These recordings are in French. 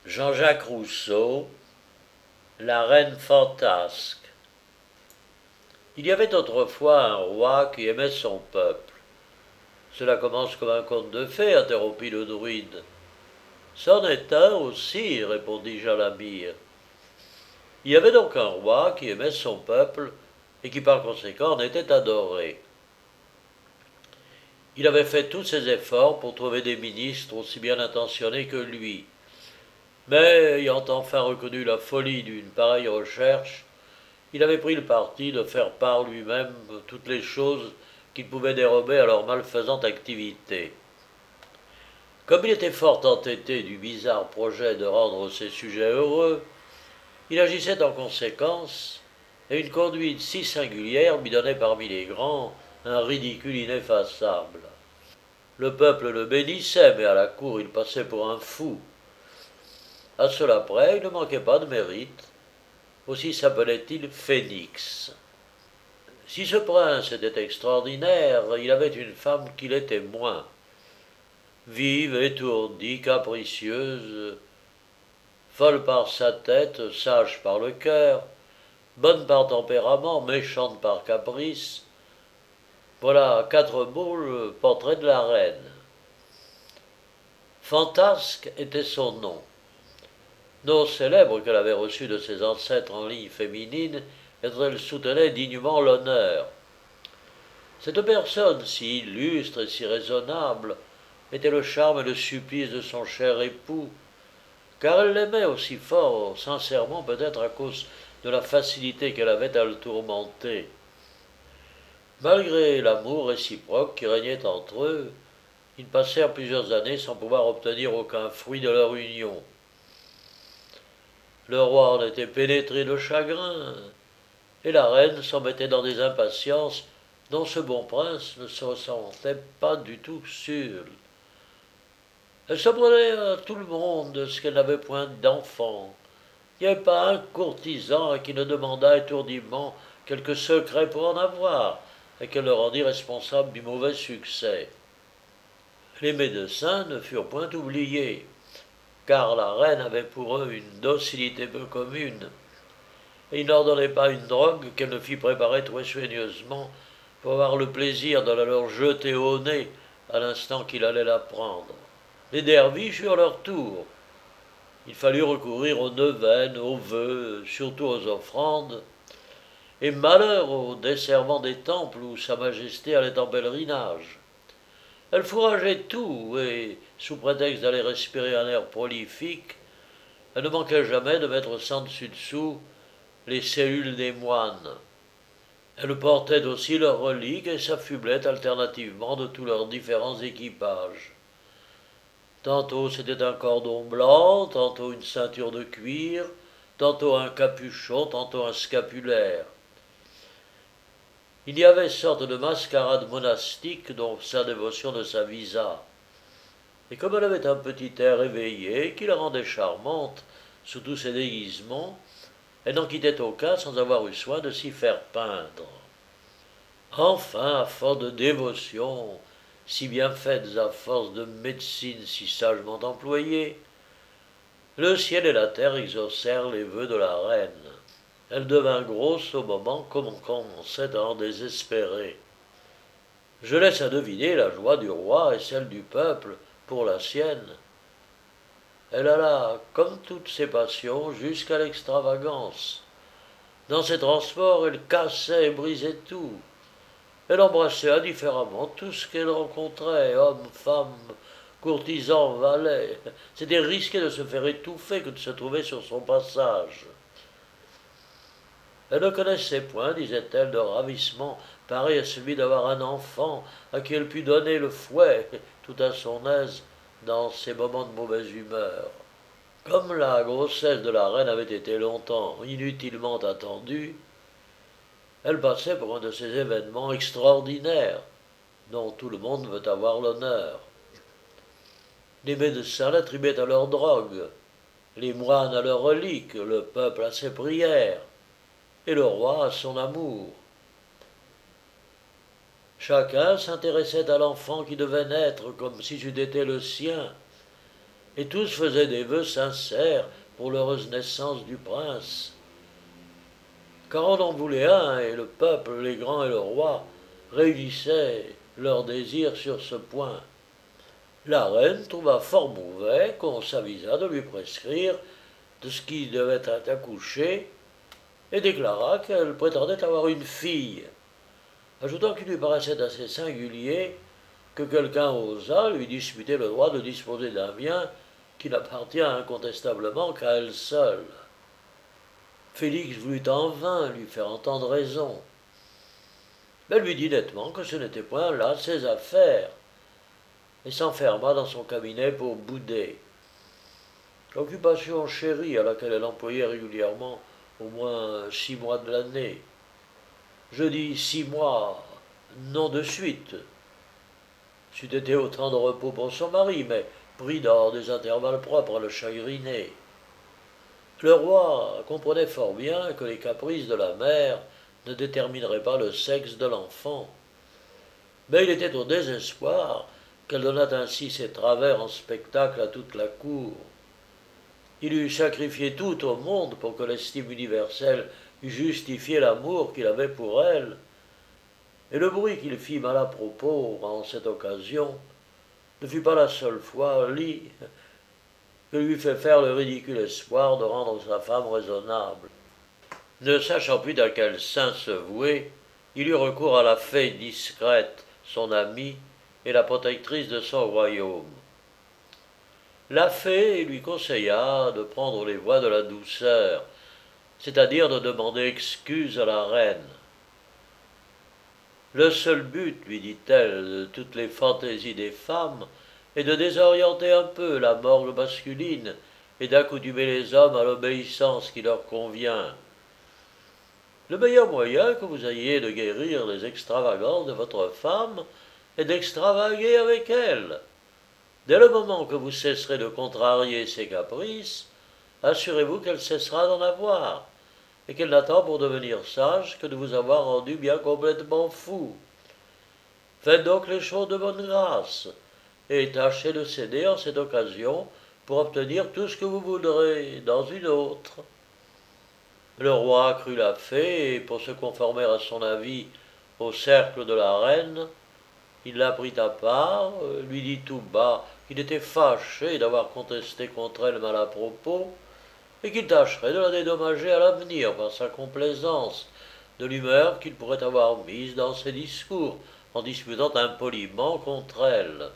Jean-Jacques Rousseau, La reine fantasque. Il y avait autrefois un roi qui aimait son peuple. Cela commence comme un conte de fées, interrompit le druide. C'en est un aussi, répondit Jalabir. Il y avait donc un roi qui aimait son peuple et qui par conséquent en était adoré. Il avait fait tous ses efforts pour trouver des ministres aussi bien intentionnés que lui. Mais, ayant enfin reconnu la folie d'une pareille recherche, il avait pris le parti de faire par lui-même toutes les choses qu'il pouvait dérober à leur malfaisante activité. Comme il était fort entêté du bizarre projet de rendre ses sujets heureux, il agissait en conséquence, et une conduite si singulière lui donnait parmi les grands un ridicule ineffaçable. Le peuple le bénissait, mais à la cour il passait pour un fou. À cela près, il ne manquait pas de mérite, aussi s'appelait-il Phénix. Si ce prince était extraordinaire, il avait une femme qui l'était moins. Vive, étourdie, capricieuse, folle par sa tête, sage par le cœur, bonne par tempérament, méchante par caprice, voilà 4 mots le portrait de la reine. Fantasque était son nom célèbre qu'elle avait reçu de ses ancêtres en ligne féminine et dont elle soutenait dignement l'honneur. Cette personne si illustre et si raisonnable était le charme et le supplice de son cher époux, car elle l'aimait aussi fort, sincèrement peut-être à cause de la facilité qu'elle avait à le tourmenter. Malgré l'amour réciproque qui régnait entre eux, ils passèrent plusieurs années sans pouvoir obtenir aucun fruit de leur union. Le roi en était pénétré de chagrin, et la reine s'en mettait dans des impatiences dont ce bon prince ne se sentait pas du tout sûr. Elle s'apprenait à tout le monde de ce qu'elle n'avait point d'enfant. Il n'y avait pas un courtisan à qui ne demandât étourdiment quelque secret pour en avoir, et qu'elle le rendit responsable du mauvais succès. Les médecins ne furent point oubliés, car la reine avait pour eux une docilité peu commune, et ils n'ordonnaient pas une drogue qu'elle ne fit préparer très soigneusement pour avoir le plaisir de la leur jeter au nez à l'instant qu'il allait la prendre. Les derviches eurent leur tour. Il fallut recourir aux neuvaines, aux vœux, surtout aux offrandes, et malheur aux desservants des temples où Sa Majesté allait en pèlerinage. Elle fourrageait tout, et, sous prétexte d'aller respirer un air prolifique, elle ne manquait jamais de mettre sans dessus dessous les cellules des moines. Elle portait aussi leurs reliques et s'affublait alternativement de tous leurs différents équipages. Tantôt c'était un cordon blanc, tantôt une ceinture de cuir, tantôt un capuchon, tantôt un scapulaire. Il y avait sorte de mascarade monastique dont sa dévotion ne s'avisa. Et comme elle avait un petit air éveillé qui la rendait charmante sous tous ses déguisements, elle n'en quittait aucun sans avoir eu soin de s'y faire peindre. Enfin, à force de dévotion, si bien faites à force de médecine si sagement employée, le ciel et la terre exaucèrent les vœux de la reine. Elle devint grosse au moment qu'on commençait à en désespérer. Je laisse à deviner la joie du roi et celle du peuple pour la sienne. Elle alla, comme toutes ses passions, jusqu'à l'extravagance. Dans ses transports, elle cassait et brisait tout. Elle embrassait indifféremment tout ce qu'elle rencontrait, hommes, femmes, courtisans, valets. C'était risqué de se faire étouffer que de se trouver sur son passage. Elle ne connaissait point, disait-elle, de ravissement pareil à celui d'avoir un enfant à qui elle pût donner le fouet, tout à son aise, dans ses moments de mauvaise humeur. Comme la grossesse de la reine avait été longtemps inutilement attendue, elle passait pour un de ces événements extraordinaires dont tout le monde veut avoir l'honneur. Les médecins l'attribuaient à leur drogue, les moines à leurs reliques, le peuple à ses prières, et le roi à son amour. Chacun s'intéressait à l'enfant qui devait naître comme si c'eût été le sien, et tous faisaient des vœux sincères pour l'heureuse naissance du prince. Car on en voulait un, et le peuple, les grands et le roi, réunissaient leurs désirs sur ce point. La reine trouva fort mauvais qu'on s'avisa de lui prescrire de ce qui devait être accouché, et déclara qu'elle prétendait avoir une fille, ajoutant qu'il lui paraissait assez singulier que quelqu'un osât lui disputer le droit de disposer d'un bien qui n'appartient incontestablement qu'à elle seule. Félix voulut en vain lui faire entendre raison, mais lui dit nettement que ce n'était point là ses affaires, et s'enferma dans son cabinet pour bouder. L'occupation chérie à laquelle elle employait régulièrement au moins 6 mois de l'année. Je dis 6 mois, non de suite. C'eût été autant de repos pour son mari, mais pris dans des intervalles propres à le chagriner. Le roi comprenait fort bien que les caprices de la mère ne détermineraient pas le sexe de l'enfant, mais il était au désespoir qu'elle donnât ainsi ses travers en spectacle à toute la cour. Il eût sacrifié tout au monde pour que l'estime universelle eût justifié l'amour qu'il avait pour elle, et le bruit qu'il fit mal à propos en cette occasion ne fut pas la seule fois que lui fait faire le ridicule espoir de rendre sa femme raisonnable. Ne sachant plus à quel saint se vouer, il eut recours à la fée discrète, son amie, et la protectrice de son royaume. La fée lui conseilla de prendre les voies de la douceur, c'est-à-dire de demander excuse à la reine. Le seul but, lui dit-elle, de toutes les fantaisies des femmes est de désorienter un peu la morgue masculine et d'accoutumer les hommes à l'obéissance qui leur convient. Le meilleur moyen que vous ayez de guérir les extravagances de votre femme est d'extravaguer avec elle. Dès le moment que vous cesserez de contrarier ses caprices, assurez-vous qu'elle cessera d'en avoir, et qu'elle n'attend pour devenir sage que de vous avoir rendu bien complètement fou. Faites donc les choses de bonne grâce, et tâchez de céder en cette occasion pour obtenir tout ce que vous voudrez dans une autre. Le roi crut la fée, et pour se conformer à son avis au cercle de la reine, il la prit à part, lui dit tout bas qu'il était fâché d'avoir contesté contre elle mal à propos, et qu'il tâcherait de la dédommager à l'avenir par sa complaisance de l'humeur qu'il pourrait avoir mise dans ses discours en disputant impoliment contre elle.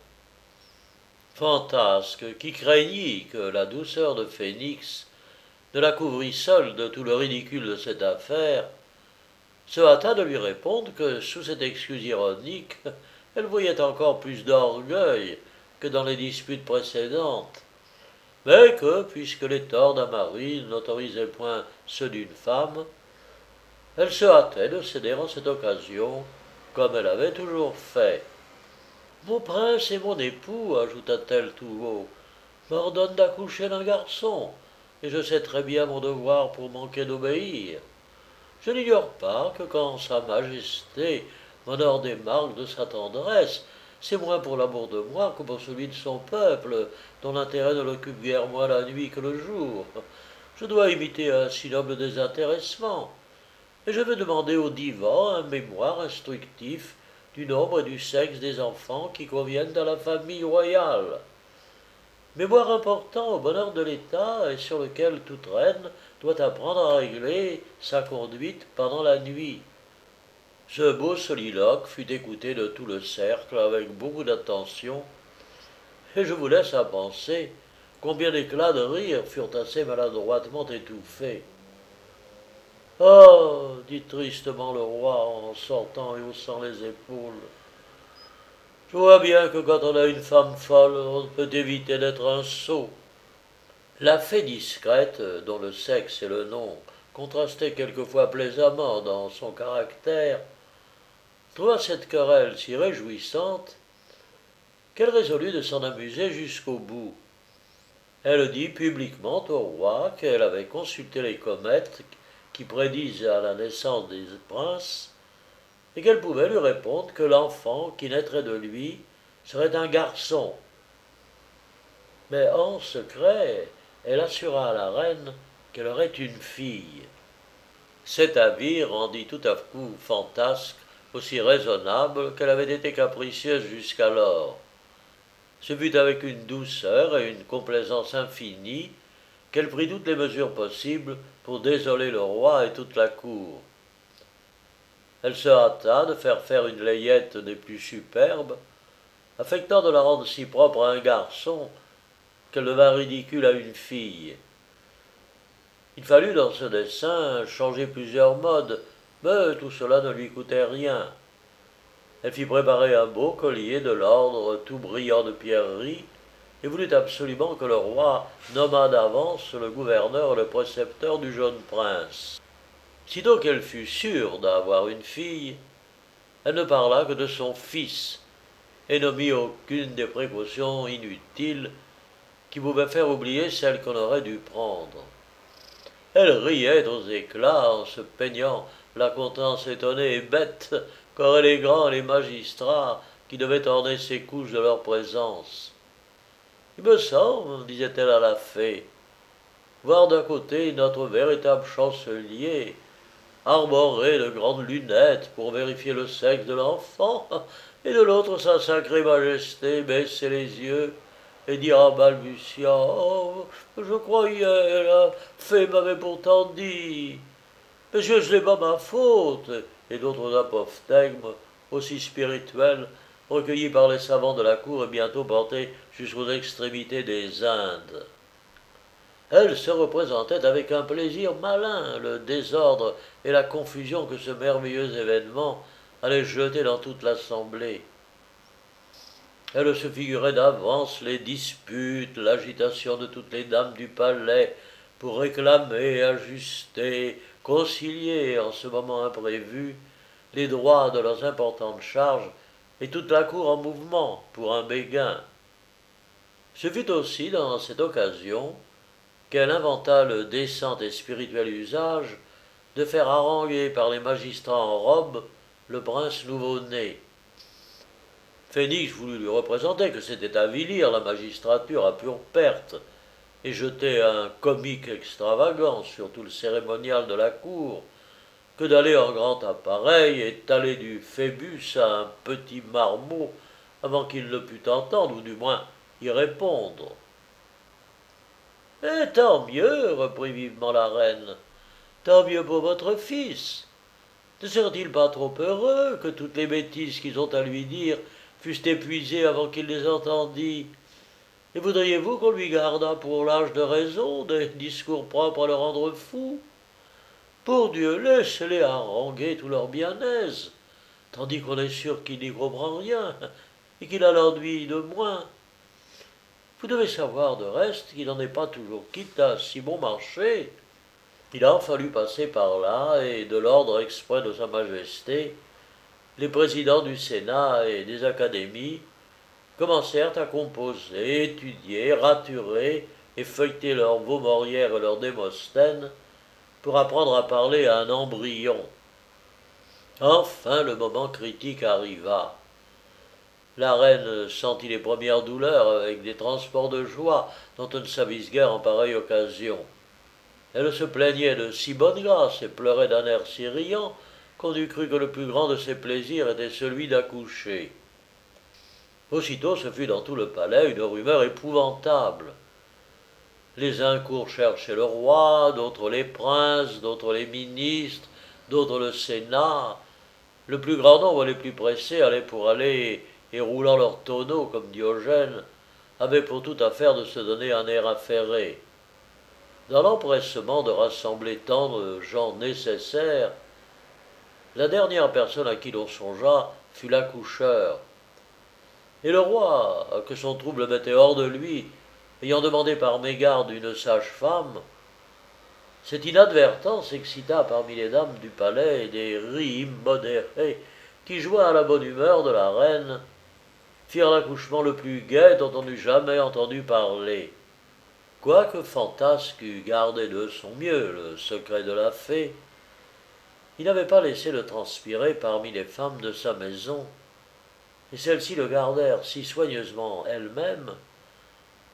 Fantasque, qui craignit que la douceur de Phénix ne la couvrît seule de tout le ridicule de cette affaire, se hâta de lui répondre que, sous cette excuse ironique, elle voyait encore plus d'orgueil que dans les disputes précédentes, mais que, puisque les torts d'un mari n'autorisaient point ceux d'une femme, elle se hâtait de céder en cette occasion, comme elle avait toujours fait. Mon prince et mon époux, ajouta-t-elle tout haut, m'ordonnent d'accoucher d'un garçon, et je sais très bien mon devoir pour manquer d'obéir. Je n'ignore pas que quand sa majesté m'honore des marques de sa tendresse, c'est moins pour l'amour de moi que pour celui de son peuple, dont l'intérêt ne l'occupe guère moins la nuit que le jour. Je dois imiter un si noble désintéressement, et je veux demander au divan un mémoire instructif du nombre et du sexe des enfants qui conviennent à la famille royale. Mémoire important au bonheur de l'État et sur lequel toute reine doit apprendre à régler sa conduite pendant la nuit. Ce beau soliloque fut écouté de tout le cercle avec beaucoup d'attention, et je vous laisse à penser combien d'éclats de rire furent assez maladroitement étouffés. Oh, dit tristement le roi en sortant et haussant les épaules. Je vois bien que quand on a une femme folle, on ne peut éviter d'être un sot. La fée discrète, dont le sexe et le nom contrastaient quelquefois plaisamment dans son caractère, trouva cette querelle si réjouissante qu'elle résolut de s'en amuser jusqu'au bout. Elle dit publiquement au roi qu'elle avait consulté les comètes qui prédisent à la naissance des princes, et qu'elle pouvait lui répondre que l'enfant qui naîtrait de lui serait un garçon. Mais en secret, elle assura à la reine qu'elle aurait une fille. Cet avis rendit tout à coup Fantasque aussi raisonnable qu'elle avait été capricieuse jusqu'alors. Ce fut avec une douceur et une complaisance infinie qu'elle prit toutes les mesures possibles pour désoler le roi et toute la cour. Elle se hâta de faire une layette des plus superbes, affectant de la rendre si propre à un garçon qu'elle devint ridicule à une fille. Il fallut dans ce dessin changer plusieurs modes, mais tout cela ne lui coûtait rien. Elle fit préparer un beau collier de l'ordre tout brillant de pierreries, et voulut absolument que le roi nommât d'avance le gouverneur et le précepteur du jeune prince. Sitôt qu'elle fut sûre d'avoir une fille, elle ne parla que de son fils, et ne mit aucune des précautions inutiles qui pouvaient faire oublier celles qu'on aurait dû prendre. Elle riait aux éclats en se peignant la contenance étonnée et bête qu'auraient les grands et les magistrats qui devaient orner ces couches de leur présence. Il me semble, disait-elle à la fée, voir d'un côté notre véritable chancelier arborer de grandes lunettes pour vérifier le sexe de l'enfant, et de l'autre sa sacrée majesté baisser les yeux et dire en balbutiant « Oh, je croyais, la fée m'avait pourtant dit, monsieur, ce n'est pas ma faute », et d'autres apophthegmes aussi spirituels recueillis par les savants de la cour et bientôt portés jusqu'aux extrémités des Indes. Elle se représentait avec un plaisir malin le désordre et la confusion que ce merveilleux événement allait jeter dans toute l'assemblée. Elle se figurait d'avance les disputes, l'agitation de toutes les dames du palais pour réclamer, ajuster, concilier en ce moment imprévu les droits de leurs importantes charges et toute la cour en mouvement pour un béguin. Ce fut aussi dans cette occasion qu'elle inventa le décent et spirituel usage de faire haranguer par les magistrats en robe le prince nouveau-né. Phénix voulut lui représenter que c'était avilir la magistrature à pure perte et jeter un comique extravagant sur tout le cérémonial de la cour que d'aller en grand appareil étaler du phébus à un petit marmot avant qu'il ne pût entendre, ou du moins y répondre. « Et tant mieux, reprit vivement la reine, tant mieux pour votre fils. Ne serait-il pas trop heureux que toutes les bêtises qu'ils ont à lui dire fussent épuisées avant qu'il les entendît? Et voudriez-vous qu'on lui gardât pour l'âge de raison des discours propres à le rendre fou? Pour Dieu, laissez-les haranguer tout leur bien-aise, tandis qu'on est sûr qu'il n'y comprend rien et qu'il a l'ennui de moins. Vous devez savoir de reste qu'il n'en est pas toujours quitte à si bon marché. Il a fallu passer par là, et de l'ordre exprès de Sa Majesté, les présidents du Sénat et des académies commencèrent à composer, étudier, raturer et feuilleter leurs Vaumorières et leurs Démosthènes pour apprendre à parler à un embryon. Enfin le moment critique arriva. La reine sentit les premières douleurs avec des transports de joie dont on ne s'avise guère en pareille occasion. Elle se plaignait de si bonne grâce et pleurait d'un air si riant qu'on eût cru que le plus grand de ses plaisirs était celui d'accoucher. Aussitôt ce fut dans tout le palais une rumeur épouvantable. Les uns courent chercher le roi, d'autres les princes, d'autres les ministres, d'autres le Sénat. Le plus grand nombre, les plus pressés, allaient pour aller, et roulant leurs tonneaux comme Diogène, avaient pour toute affaire de se donner un air affairé. Dans l'empressement de rassembler tant de gens nécessaires, la dernière personne à qui l'on songea fut l'accoucheur. Et le roi, que son trouble mettait hors de lui, ayant demandé par mégarde une sage-femme, cette inadvertance excita parmi les dames du palais des rires immodérés qui, joints à la bonne humeur de la reine, firent l'accouchement le plus gai dont on eût jamais entendu parler. Quoique Fantasque eût gardé de son mieux le secret de la fée, il n'avait pas laissé le transpirer parmi les femmes de sa maison, et celles-ci le gardèrent si soigneusement elles-mêmes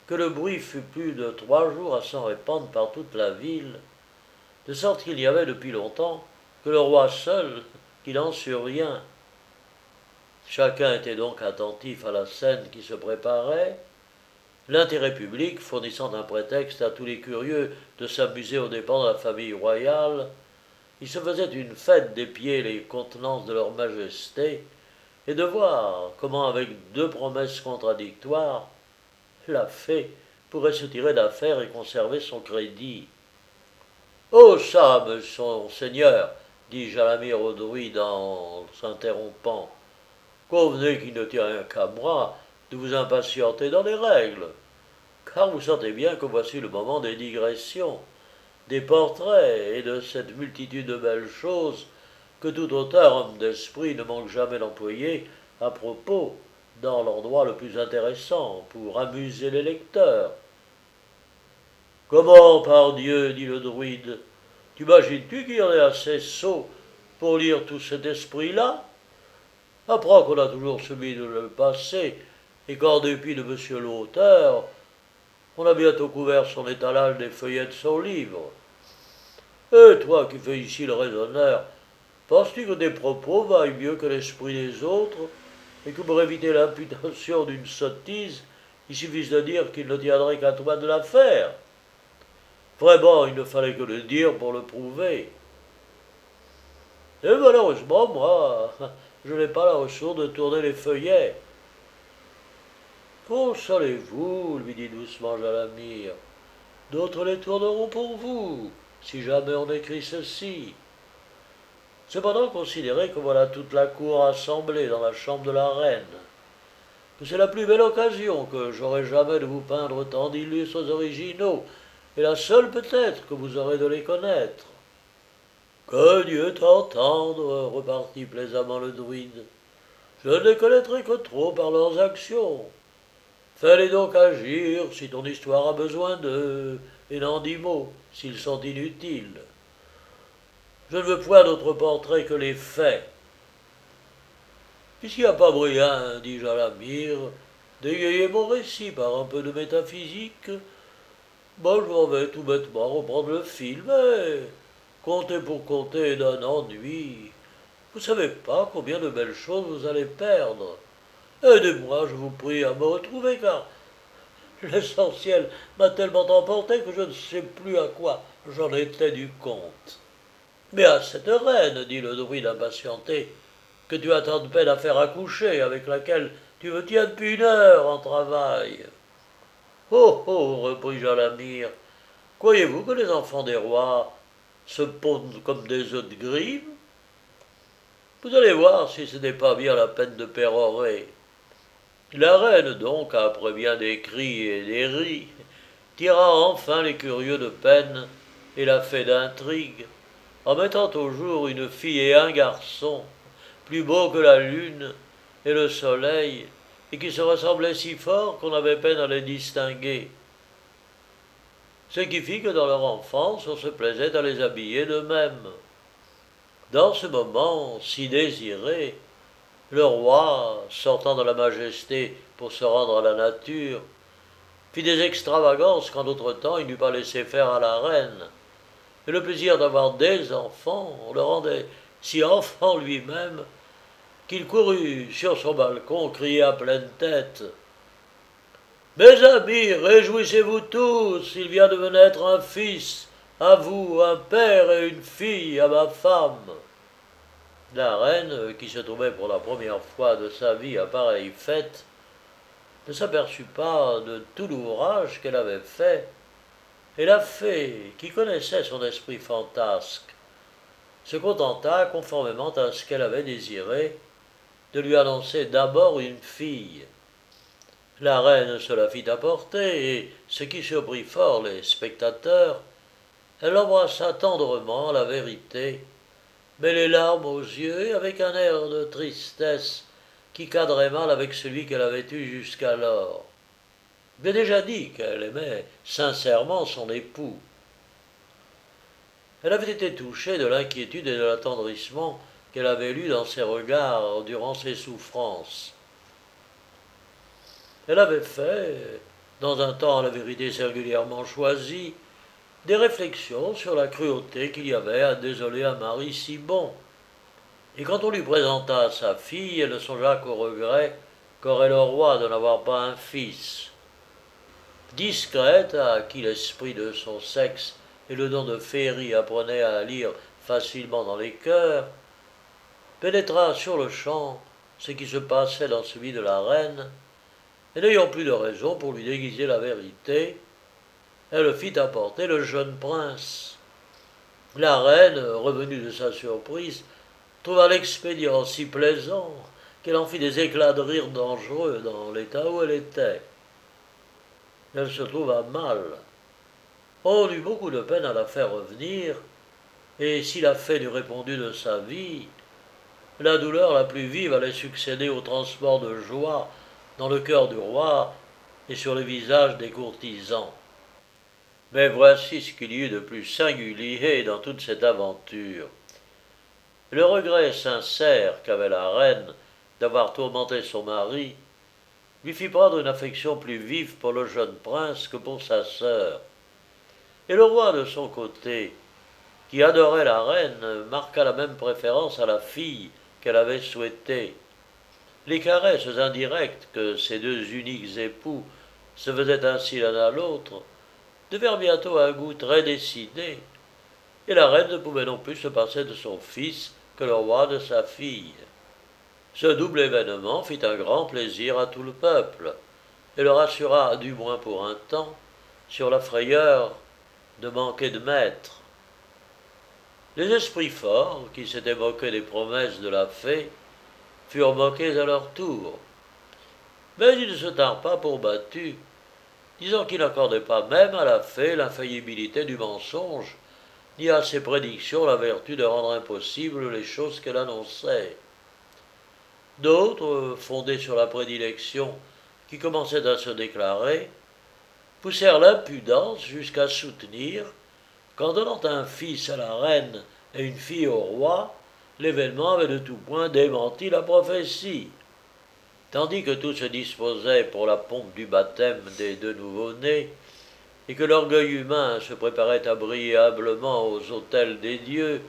que le bruit fut plus de 3 jours à s'en répandre par toute la ville, de sorte qu'il n'y avait depuis longtemps que le roi seul qui n'en sut rien. Chacun était donc attentif à la scène qui se préparait, l'intérêt public fournissant un prétexte à tous les curieux de s'amuser aux dépens de la famille royale. Il se faisait une fête d'épier les contenances de leur majesté et de voir comment, avec 2 promesses contradictoires, la fée pourrait se tirer d'affaire et conserver son crédit. Oh ça, mon seigneur, dit Jalamir au druide en s'interrompant, convenez qu'il ne tient rien qu'à moi de vous impatienter dans les règles, car vous sentez bien que voici le moment des digressions, des portraits et de cette multitude de belles choses que tout auteur homme d'esprit ne manque jamais d'employer à propos dans l'endroit le plus intéressant pour amuser les lecteurs. Comment, pardieu, dit le druide, t'imagines-tu qu'il y en ait assez sot pour lire tout cet esprit-là? Apprends qu'on a toujours celui de le passer, et qu'en dépit de monsieur l'auteur, on a bientôt couvert son étalage des feuillets de son livre. Et toi qui fais ici le raisonneur, penses-tu que tes propos vaillent mieux que l'esprit des autres, et que pour éviter l'imputation d'une sottise, il suffise de dire qu'il ne tiendrait qu'à toi de la faire? Vraiment, il ne fallait que le dire pour le prouver. Et malheureusement, moi, je n'ai pas la ressource de tourner les feuillets. Consolez-vous, lui dit doucement Jalamir. D'autres les tourneront pour vous, si jamais on écrit ceci. Cependant, considérez que voilà toute la cour assemblée dans la chambre de la reine, que c'est la plus belle occasion que j'aurai jamais de vous peindre tant d'illustres originaux, et la seule peut-être que vous aurez de les connaître. Que Dieu t'entende, repartit plaisamment le druide. Je ne les connaîtrai que trop par leurs actions. Fais-les donc agir si ton histoire a besoin d'eux, et n'en dis mot s'ils sont inutiles. Je ne veux point d'autre portrait que les faits. Puisqu'il n'y a pas moyen, dit Jalamir, d'égayer mon récit par un peu de métaphysique, je m'en vais tout bêtement reprendre le fil, mais compter pour compter d'un ennui. Vous savez pas combien de belles choses vous allez perdre. Aidez-moi, je vous prie, à me retrouver, car l'essentiel m'a tellement emporté que je ne sais plus à quoi j'en étais du compte. Mais à cette reine, dit le druide impatienté, que tu as tant de peine à faire accoucher, avec laquelle tu me tiens depuis 1 heure en travail. Oh, oh, reprit Jalamir, croyez-vous que les enfants des rois se pondent comme des œufs de grive? Vous allez voir si ce n'est pas bien la peine de pérorer. La reine donc, après bien des cris et des ris, tira enfin les curieux de peine et la fait d'intrigue, en mettant au jour une fille et un garçon, plus beaux que la lune et le soleil, et qui se ressemblaient si fort qu'on avait peine à les distinguer. Ce qui fit que dans leur enfance on se plaisait à les habiller d'eux-mêmes. Dans ce moment si désiré, le roi, sortant de la majesté pour se rendre à la nature, fit des extravagances qu'en d'autres temps il n'eût pas laissé faire à la reine, et le plaisir d'avoir des enfants le rendait si enfant lui-même qu'il courut sur son balcon crier à pleine tête « Mes amis, réjouissez-vous tous, il vient de me naître un fils, à vous un père et une fille, à ma femme. » La reine, qui se trouvait pour la première fois de sa vie à pareille fête, ne s'aperçut pas de tout l'ouvrage qu'elle avait fait, et la fée, qui connaissait son esprit fantasque, se contenta, conformément à ce qu'elle avait désiré, de lui annoncer d'abord une fille. La reine se la fit apporter, et, ce qui surprit fort les spectateurs, elle l'embrassa tendrement, la vérité, mais les larmes aux yeux, et avec un air de tristesse qui cadrait mal avec celui qu'elle avait eu jusqu'alors. Il avait déjà dit qu'elle aimait sincèrement son époux. Elle avait été touchée de l'inquiétude et de l'attendrissement qu'elle avait lus dans ses regards durant ses souffrances. Elle avait fait, dans un temps à la vérité singulièrement choisi, des réflexions sur la cruauté qu'il y avait à désoler un mari si bon. Et quand on lui présenta sa fille, elle ne songea qu'au regret qu'aurait le roi de n'avoir pas un fils. Discrète, à qui l'esprit de son sexe et le don de féerie apprenait à lire facilement dans les cœurs, pénétra sur-le-champ ce qui se passait dans celui de la reine, et n'ayant plus de raison pour lui déguiser la vérité, elle fit apporter le jeune prince. La reine, revenue de sa surprise, trouva l'expédient si plaisant qu'elle en fit des éclats de rire dangereux dans l'état où elle était. Elle se trouva mal. On eut beaucoup de peine à la faire revenir, et si la fée n'eût répondu de sa vie, la douleur la plus vive allait succéder au transport de joie dans le cœur du roi et sur les visages des courtisans. Mais voici ce qu'il y eut de plus singulier dans toute cette aventure. Le regret sincère qu'avait la reine d'avoir tourmenté son mari lui fit prendre une affection plus vive pour le jeune prince que pour sa sœur. Et le roi, de son côté, qui adorait la reine, marqua la même préférence à la fille qu'elle avait souhaitée. Les caresses indirectes que ces deux uniques époux se faisaient ainsi l'un à l'autre devinrent bientôt un goût très décidé, et la reine ne pouvait non plus se passer de son fils que le roi de sa fille. Ce double événement fit un grand plaisir à tout le peuple, et le rassura, du moins pour un temps, sur la frayeur de manquer de maître. Les esprits forts, qui s'étaient moqués des promesses de la fée, furent moqués à leur tour. Mais ils ne se tinrent pas pour battus, disant qu'ils n'accordaient pas même à la fée l'infaillibilité du mensonge, ni à ses prédictions la vertu de rendre impossibles les choses qu'elle annonçait. D'autres, fondés sur la prédilection qui commençait à se déclarer, poussèrent l'impudence jusqu'à soutenir qu'en donnant un fils à la reine et une fille au roi, l'événement avait de tout point démenti la prophétie. Tandis que tout se disposait pour la pompe du baptême des deux nouveau-nés, et que l'orgueil humain se préparait à briller humblement aux autels des dieux.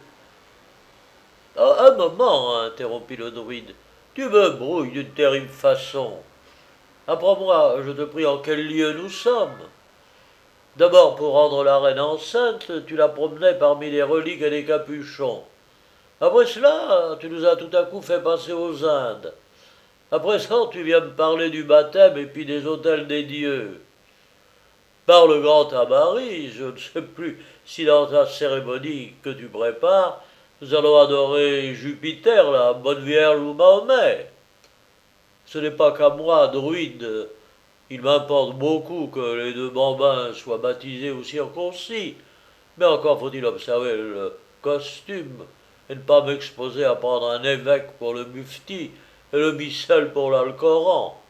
« Un moment, interrompit le druide, tu me brouilles d'une terrible façon. Apprends-moi, je te prie, en quel lieu nous sommes. D'abord, pour rendre la reine enceinte, tu la promenais parmi les reliques et les capuchons. Après cela, tu nous as tout à coup fait passer aux Indes. À présent, tu viens me parler du baptême et puis des autels des dieux. Par le grand Tamari, je ne sais plus si dans ta cérémonie que tu prépares, nous allons adorer Jupiter, la bonne vierge ou Mahomet. Ce n'est pas qu'à moi, druide, il m'importe beaucoup que les deux bambins soient baptisés ou circoncis, mais encore faut-il observer le costume et ne pas m'exposer à prendre un évêque pour le mufti et le missel pour l'Alcoran.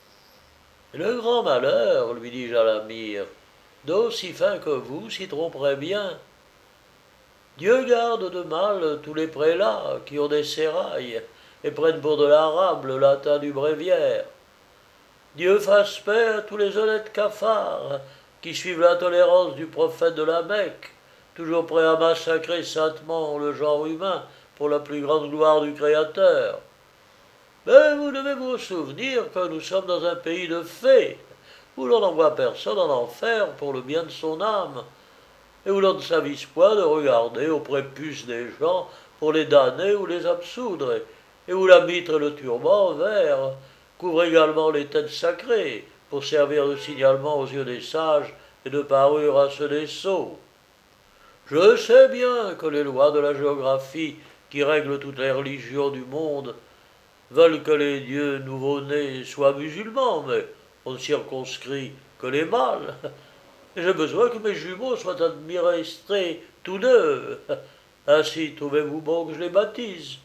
Le grand malheur, lui dis-je à l'amir, d'aussi fin que vous s'y tromperait bien. Dieu garde de mal tous les prélats qui ont des sérails et prennent pour de l'arabe le latin du bréviaire. Dieu fasse paix à tous les honnêtes cafards qui suivent l'intolérance du prophète de la Mecque, toujours prêts à massacrer saintement le genre humain pour la plus grande gloire du Créateur. Mais vous devez vous souvenir que nous sommes dans un pays de fées, où l'on n'envoie personne en enfer pour le bien de son âme, et où l'on ne s'avise point de regarder au prépuce des gens pour les damner ou les absoudre, et où la mitre et le turban vert couvrent également les têtes sacrées, pour servir de signalement aux yeux des sages et de parure à ceux des sots. Je sais bien que les lois de la géographie qui règlent toutes les religions du monde veulent que les dieux nouveau-nés soient musulmans, mais on ne circonscrit que les mâles. J'ai besoin que mes jumeaux soient administrés tous deux. Ainsi trouvez-vous bon que je les baptise.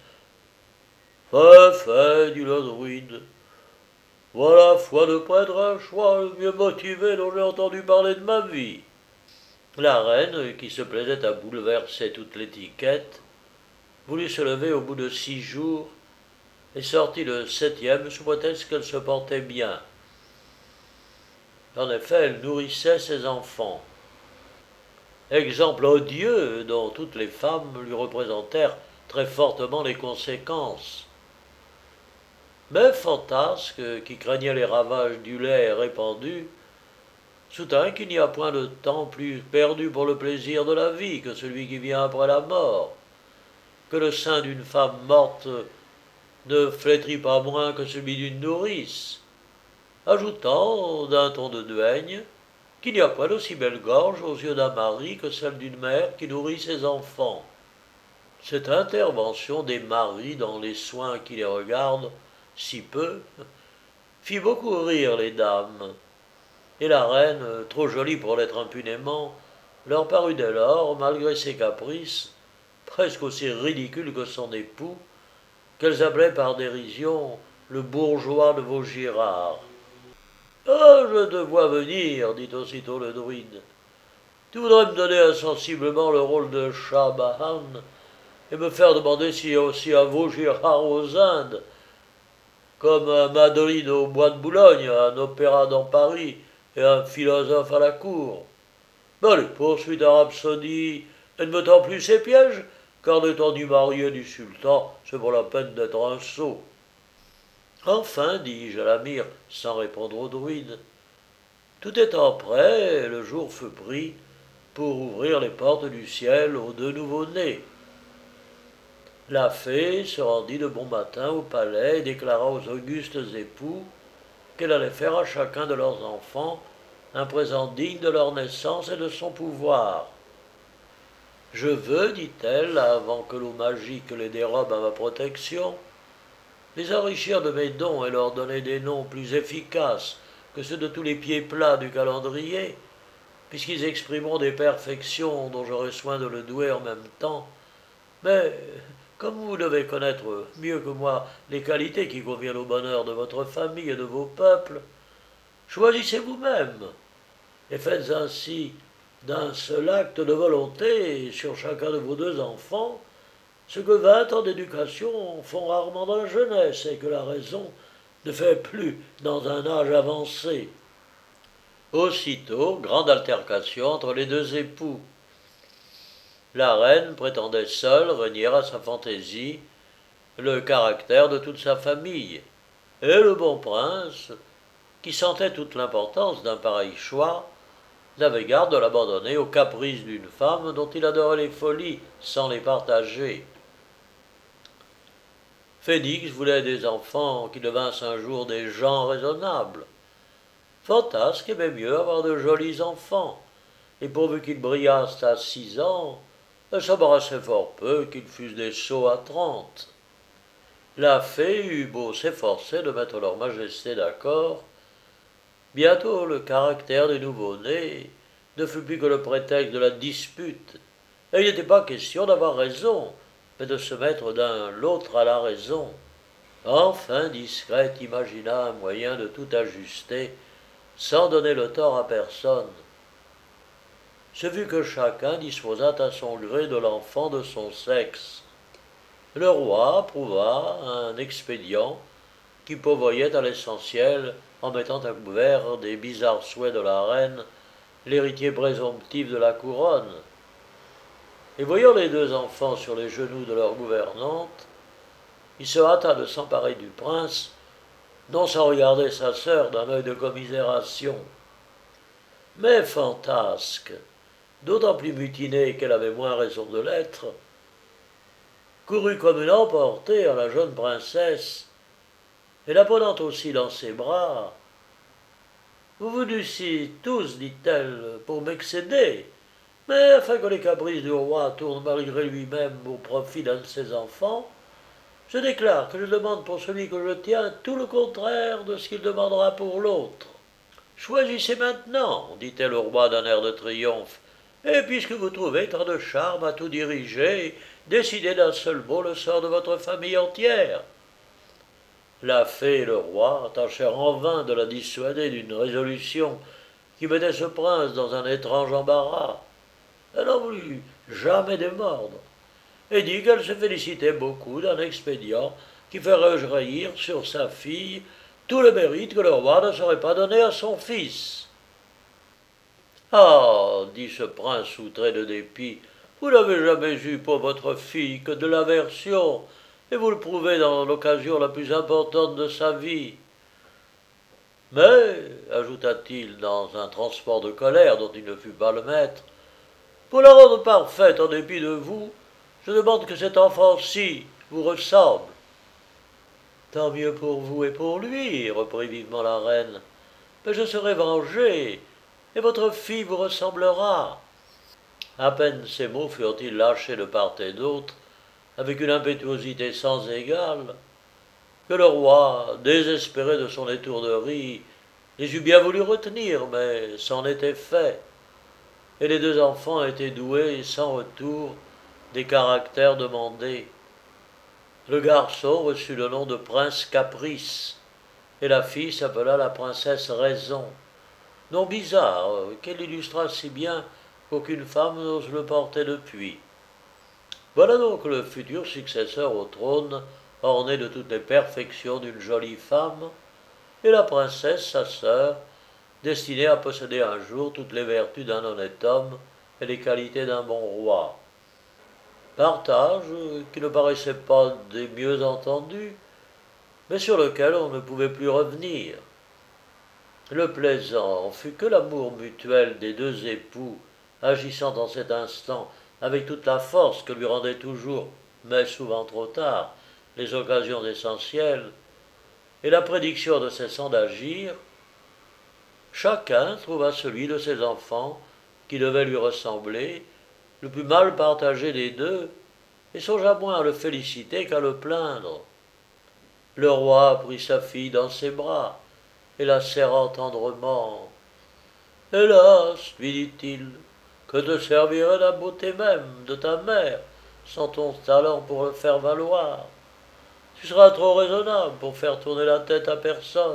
Fait, dit le druide. Voilà, foi de prêtre, un choix le mieux motivé dont j'ai entendu parler de ma vie. La reine, qui se plaisait à bouleverser toute l'étiquette, voulut se lever au bout de 6 jours et sortit le 7e sous prétexte qu'elle se portait bien. En effet, elle nourrissait ses enfants. Exemple odieux dont toutes les femmes lui représentèrent très fortement les conséquences. Mais Fantasque, qui craignait les ravages du lait répandu, soutint qu'il n'y a point de temps plus perdu pour le plaisir de la vie que celui qui vient après la mort, que le sein d'une femme morte ne flétrit pas moins que celui d'une nourrice, ajoutant d'un ton de duègne qu'il n'y a point d'aussi belle gorge aux yeux d'un mari que celle d'une mère qui nourrit ses enfants. Cette intervention des maris dans les soins qui les regardent si peu fit beaucoup rire les dames, et la reine, trop jolie pour l'être impunément, leur parut dès lors, malgré ses caprices, presque aussi ridicule que son époux, qu'elles appelaient par dérision le bourgeois de Vaugirard. Ah, je te vois venir, dit aussitôt le druide. Tu voudrais me donner insensiblement le rôle de Shah Bahan et me faire demander s'il y a aussi un Vaugirard aux Indes, comme un Madrid au bois de Boulogne, un opéra dans Paris et un philosophe à la cour. Mais allez, poursuis ta rhapsodie et ne me tends plus ces pièges, car n'étant du marié du sultan, c'est pour la peine d'être un sot. Enfin, dis-je à l'amir, sans répondre au druide, tout étant prêt, le jour fut pris pour ouvrir les portes du ciel aux deux nouveau-nés. La fée se rendit de bon matin au palais et déclara aux augustes époux qu'elle allait faire à chacun de leurs enfants un présent digne de leur naissance et de son pouvoir. Je veux, dit-elle, avant que l'eau magique les dérobe à ma protection, les enrichir de mes dons et leur donner des noms plus efficaces que ceux de tous les pieds plats du calendrier, puisqu'ils exprimeront des perfections dont j'aurai soin de le douer en même temps. Mais, comme vous devez connaître mieux que moi les qualités qui conviennent au bonheur de votre famille et de vos peuples, choisissez vous-même, et faites ainsi d'un seul acte de volonté sur chacun de vos deux enfants ce que 20 ans d'éducation font rarement dans la jeunesse et que la raison ne fait plus dans un âge avancé. Aussitôt, grande altercation entre les deux époux. La reine prétendait seule régner à sa fantaisie le caractère de toute sa famille, et le bon prince, qui sentait toute l'importance d'un pareil choix, n'avait garde de l'abandonner aux caprices d'une femme dont il adorait les folies sans les partager. Phénix voulait des enfants qui devinssent un jour des gens raisonnables. Fantasque aimait mieux avoir de jolis enfants, et pourvu qu'ils brillassent à 6 ans, elle s'embarrassait fort peu qu'ils fussent des sots à 30. La fée eut beau s'efforcer de mettre leur majesté d'accord, bientôt le caractère des nouveau-nés ne fut plus que le prétexte de la dispute, et il n'était pas question d'avoir raison, mais de se mettre d'un l'autre à la raison. Enfin, Discrète imagina un moyen de tout ajuster, sans donner le tort à personne. Ce fut que chacun disposât à son gré de l'enfant de son sexe. Le roi approuva un expédient qui pourvoyait à l'essentiel en mettant à couvert des bizarres souhaits de la reine l'héritier présomptif de la couronne. Et voyant les deux enfants sur les genoux de leur gouvernante, il se hâta de s'emparer du prince, non sans regarder sa sœur d'un œil de commisération. Mais Fantasque, d'autant plus mutinée qu'elle avait moins raison de l'être, courut comme une emportée à la jeune princesse, et la prenant aussi dans ses bras. Vous venussiez tous, dit-elle, pour m'excéder, mais afin que les caprices du roi tournent malgré lui-même au profit d'un de ses enfants, je déclare que je demande pour celui que je tiens tout le contraire de ce qu'il demandera pour l'autre. Choisissez maintenant, dit-elle au roi d'un air de triomphe, et puisque vous trouvez tant de charme à tout diriger, décidez d'un seul mot le sort de votre famille entière. La fée et le roi tâchèrent en vain de la dissuader d'une résolution qui mettait ce prince dans un étrange embarras. Elle n'en voulut jamais démordre, et dit qu'elle se félicitait beaucoup d'un expédient qui ferait jaillir sur sa fille tout le mérite que le roi ne saurait pas donner à son fils. Ah, dit ce prince outré de dépit, vous n'avez jamais eu pour votre fille que de l'aversion, et vous le prouvez dans l'occasion la plus importante de sa vie. Mais, ajouta-t-il dans un transport de colère dont il ne fut pas le maître, pour la rendre parfaite en dépit de vous, je demande que cet enfant-ci vous ressemble. Tant mieux pour vous et pour lui, reprit vivement la reine, mais je serai vengée, et votre fille vous ressemblera. À peine ces mots furent-ils lâchés de part et d'autre, avec une impétuosité sans égale, que le roi, désespéré de son étourderie, les eût bien voulu retenir, mais c'en était fait, et les deux enfants étaient doués, sans retour, des caractères demandés. Le garçon reçut le nom de prince Caprice, et la fille s'appela la princesse Raison, nom bizarre, qu'elle illustra si bien qu'aucune femme n'ose le porter depuis. Voilà donc le futur successeur au trône, orné de toutes les perfections d'une jolie femme, et la princesse, sa sœur, destinée à posséder un jour toutes les vertus d'un honnête homme et les qualités d'un bon roi. Partage qui ne paraissait pas des mieux entendus, mais sur lequel on ne pouvait plus revenir. Le plaisant fut que l'amour mutuel des deux époux, agissant en cet instant avec toute la force que lui rendaient toujours, mais souvent trop tard, les occasions essentielles, et la prédiction ne cessant d'agir, chacun trouva celui de ses enfants qui devait lui ressembler, le plus mal partagé des deux, et songea moins à le féliciter qu'à le plaindre. Le roi prit sa fille dans ses bras, et la serrant tendrement. Hélas, lui dit-il, que te servirait la beauté même de ta mère, sans ton talent pour le faire valoir? Tu seras trop raisonnable pour faire tourner la tête à personne.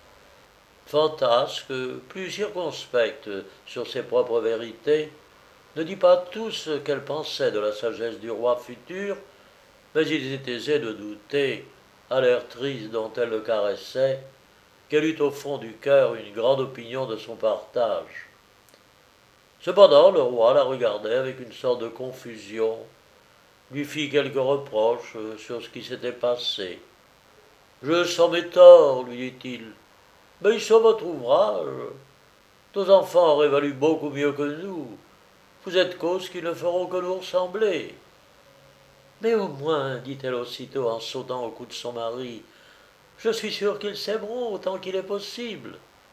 Fantasque, plus circonspecte sur ses propres vérités, ne dit pas tout ce qu'elle pensait de la sagesse du roi futur, mais il était aisé de douter, à l'air triste dont elle le caressait, qu'elle eût au fond du cœur une grande opinion de son partage. Cependant, le roi la regardait avec une sorte de confusion, lui fit quelques reproches sur ce qui s'était passé. Je sens mes torts, lui dit-il, mais ils sont votre ouvrage. Nos enfants auraient valu beaucoup mieux que nous. Vous êtes cause qu'ils ne feront que nous ressembler. Mais au moins, dit-elle aussitôt en sautant au cou de son mari, je suis sûre qu'ils s'aimeront autant qu'il est possible.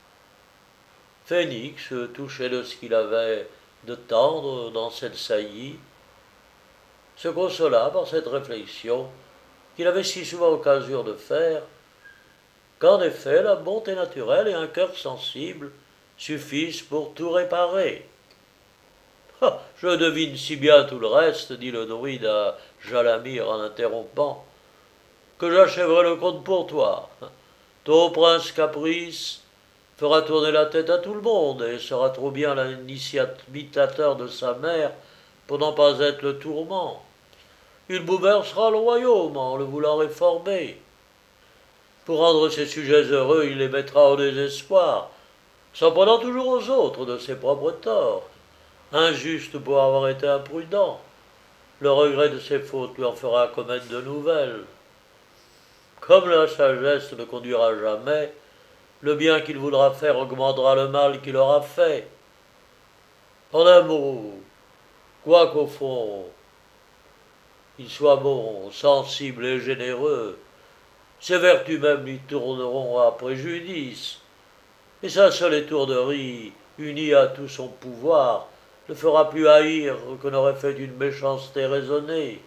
Phénix, touché de ce qu'il avait de tendre dans cette saillie, se consola par cette réflexion qu'il avait si souvent occasion de faire, qu'en effet la bonté naturelle et un cœur sensible suffisent pour tout réparer. Ah, je devine si bien tout le reste, dit le druide à Jalamir en interrompant, que j'achèverai le conte pour toi. Ton prince Caprice fera tourner la tête à tout le monde et sera trop bien l'imitateur de sa mère pour n'en pas être le tourment. Il bouleversera le royaume en le voulant réformer. Pour rendre ses sujets heureux, il les mettra au désespoir, s'en prenant toujours aux autres de ses propres torts, injuste pour avoir été imprudent. Le regret de ses fautes lui en fera commettre de nouvelles. Comme la sagesse ne conduira jamais, le bien qu'il voudra faire augmentera le mal qu'il aura fait. En un mot, quoi qu'au fond il soit bon, sensible et généreux, ses vertus même lui tourneront à préjudice, et sa seule étourderie, unie à tout son pouvoir, ne fera plus haïr que n'aurait fait une méchanceté raisonnée.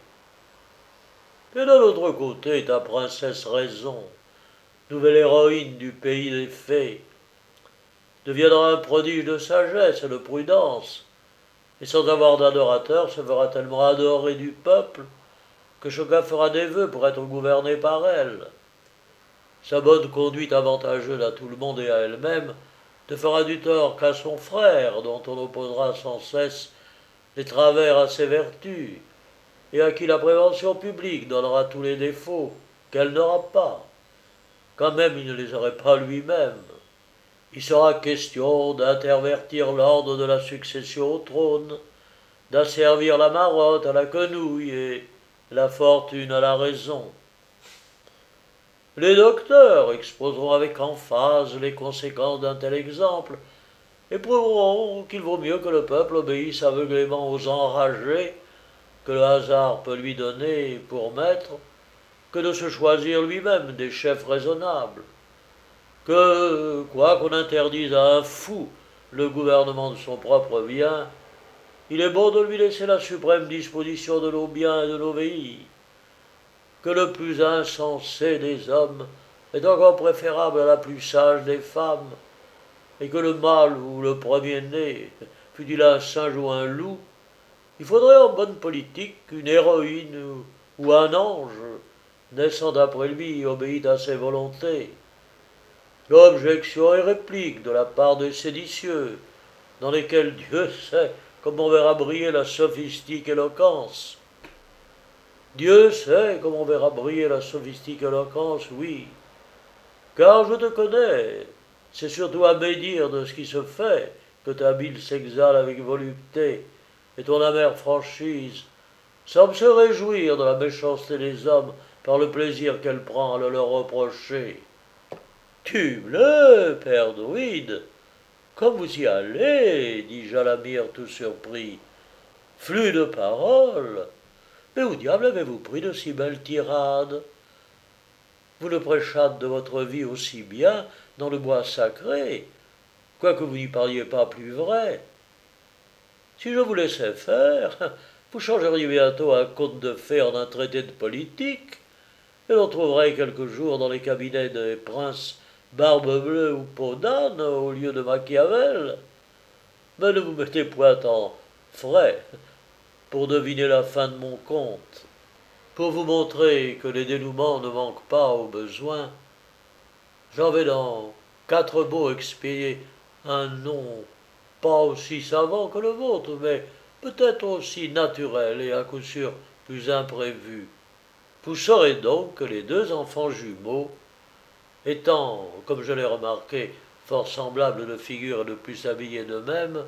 Et de l'autre côté, ta princesse Raison, nouvelle héroïne du pays des fées, deviendra un prodige de sagesse et de prudence, et sans avoir d'adorateur se fera tellement adorer du peuple que chacun fera des vœux pour être gouverné par elle. Sa bonne conduite avantageuse à tout le monde et à elle-même ne fera du tort qu'à son frère, dont on opposera sans cesse les travers à ses vertus, et à qui la prévention publique donnera tous les défauts qu'elle n'aura pas, quand même il ne les aurait pas lui-même. Il sera question d'intervertir l'ordre de la succession au trône, d'asservir la marotte à la quenouille et la fortune à la raison. Les docteurs exposeront avec emphase les conséquences d'un tel exemple et prouveront qu'il vaut mieux que le peuple obéisse aveuglément aux enragés que le hasard peut lui donner pour maître, que de se choisir lui-même des chefs raisonnables, que, quoi qu'on interdise à un fou le gouvernement de son propre bien, il est bon de lui laisser la suprême disposition de nos biens et de nos pays, que le plus insensé des hommes est encore préférable à la plus sage des femmes, et que le mâle ou le premier-né, fût-il un singe ou un loup, il faudrait en bonne politique qu'une héroïne ou un ange, naissant d'après lui, obéit à ses volontés. L'objection et réplique de la part des séditieux, dans lesquels Dieu sait comme on verra briller la sophistique éloquence. Dieu sait comme on verra briller la sophistique éloquence, oui. Car je te connais, c'est surtout à médire de ce qui se fait que ta bile s'exhale avec volupté, et ton amère franchise semble se réjouir de la méchanceté des hommes par le plaisir qu'elle prend à le leur reprocher. Tue-le, père druide. Comme vous y allez, dit Jalamir tout surpris. Flux de paroles. Mais où diable avez-vous pris de si belles tirades? Vous le prêchâtes de votre vie aussi bien dans le bois sacré, quoique vous n'y parliez pas plus vrai. Si je vous laissais faire, vous changeriez bientôt un conte de fées en un traité de politique, et l'on trouverait quelques jours dans les cabinets des princes Barbe Bleue ou Peau d'âne au lieu de Machiavel. Mais ne vous mettez point en frais pour deviner la fin de mon conte. Pour vous montrer que les dénouements ne manquent pas aux besoins, j'en vais dans 4 mots expier un nom pas aussi savant que le vôtre, mais peut-être aussi naturel et à coup sûr plus imprévu. Vous saurez donc que les 2 enfants jumeaux, étant, comme je l'ai remarqué, fort semblables de figure et de plus habillés d'eux-mêmes,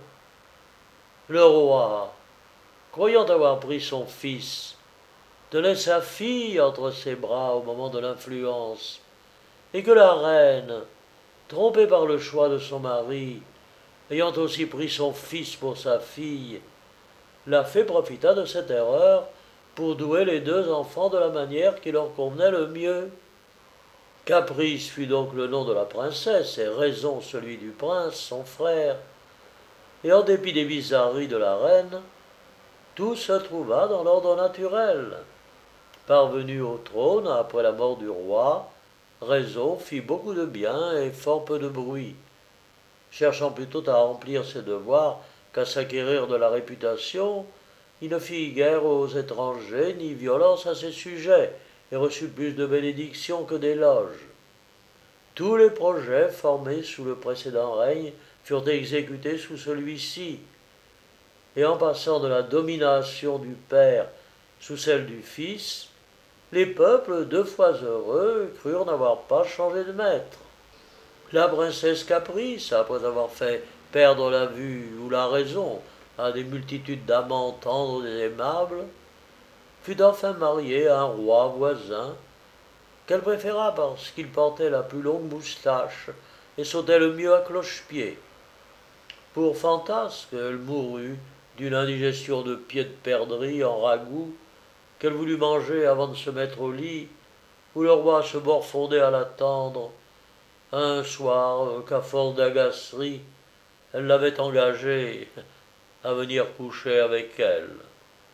le roi, croyant avoir pris son fils, tenait sa fille entre ses bras au moment de l'influence, et que la reine, trompée par le choix de son mari, ayant aussi pris son fils pour sa fille, la fée profita de cette erreur pour douer les 2 enfants de la manière qui leur convenait le mieux. Caprice fut donc le nom de la princesse, et Raison celui du prince, son frère, et en dépit des bizarreries de la reine, tout se trouva dans l'ordre naturel. Parvenu au trône après la mort du roi, Raison fit beaucoup de bien et fort peu de bruit, cherchant plutôt à remplir ses devoirs qu'à s'acquérir de la réputation. Il ne fit guère aux étrangers, ni violence à ses sujets, et reçut plus de bénédictions que d'éloges. Tous les projets formés sous le précédent règne furent exécutés sous celui-ci, et en passant de la domination du père sous celle du fils, les peuples 2 fois heureux crurent n'avoir pas changé de maître. La princesse Caprice, après avoir fait perdre la vue ou la raison à des multitudes d'amants tendres et aimables, fut enfin mariée à un roi voisin, qu'elle préféra parce qu'il portait la plus longue moustache et sautait le mieux à cloche-pied. Pour fantasque, elle mourut d'une indigestion de pieds de perdrix en ragoût qu'elle voulut manger avant de se mettre au lit, où le roi se morfondait à l'attendre, un soir qu'à force d'agacerie, elle l'avait engagé à venir coucher avec elle.